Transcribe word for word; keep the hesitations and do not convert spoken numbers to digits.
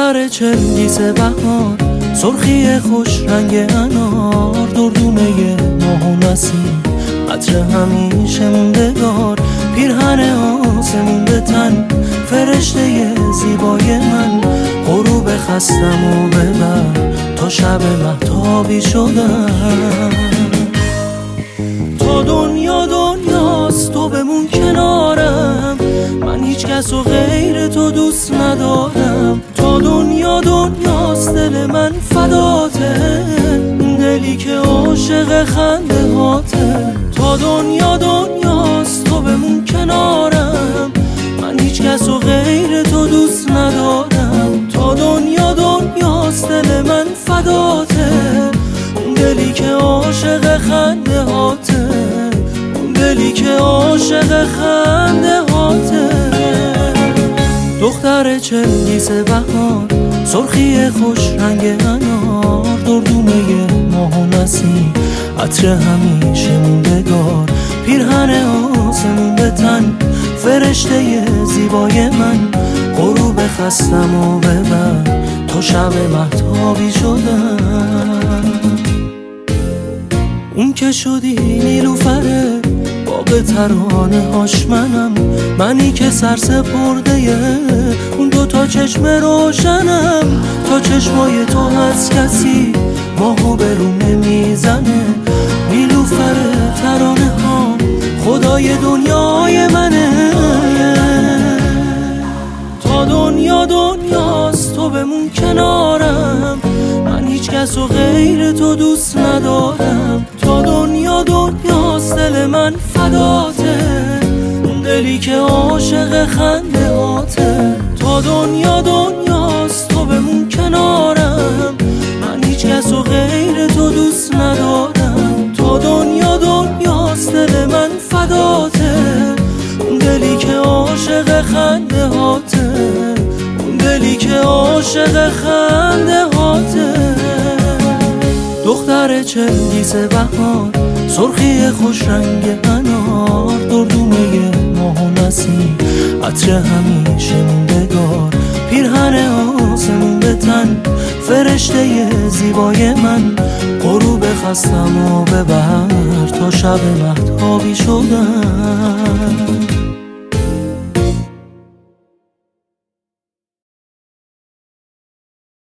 دختر چنگیز بهار، سرخی خوش رنگ انار، دردونه ماه و نسیم، عطر همیشه موندگار، پیرهن آسمون به تن، فرشته زیبای من، غروب خستم و ببر تا شب مهتابی شدم. تا دنیا دنیاست تو بمون کنارم، من هیچ کس و غیر تو دوست ندارم. تا دنیا دنیاست دل من فداته، دلی که عاشق خنده هاته. تا دنیا دنیاست تو بمون کنارم، من هیچ کس و غیر تو دوست ندارم. تا دنیا دنیاست دل من فداته، دلی که عاشق خنده هاته، دلی که عاشق خنده هاته. دختر چنگیز بهار، سرخی خوش رنگ انار، دردونه ماه و نسیم، عطر همیشه موندگار، پیرهن آسمون به تن، فرشته زیبای من، غروب خستم و ببر تا شب مهتابی شدم. اون که شدی نیلوفره باغ ترانه هاش منم، منی که سر سپرده اون دوتا چشم روشنم. تا چشمای تو هست کسی ماهو به رو نمیزنه، نیلوفره ترانه ها خدای دنیای منه. تا دنیا دنیاست تو بمون کنارم، من هیچ کس و غیر تو دوست ندارم. تا دنیا دنیاست دل من فداته، دلی که عاشق خنده هاته. تا دنیا دنیاست تو بمون کنارم، من هیچ کس و غیر تو دوست ندارم. تا دنیا دنیاست دل من فداته، دلی که عاشق خنده هاته، دلی که عاشق خنده هاته. دختر چنگیز بهار، سرخی خوش رنگ انار، دردونه ماه و نسیم، عطر همیشه موندگار، پیرهن آسمون به تن، فرشته زیبای من، غروب خستم و ببر تا شب مهتابی شدم.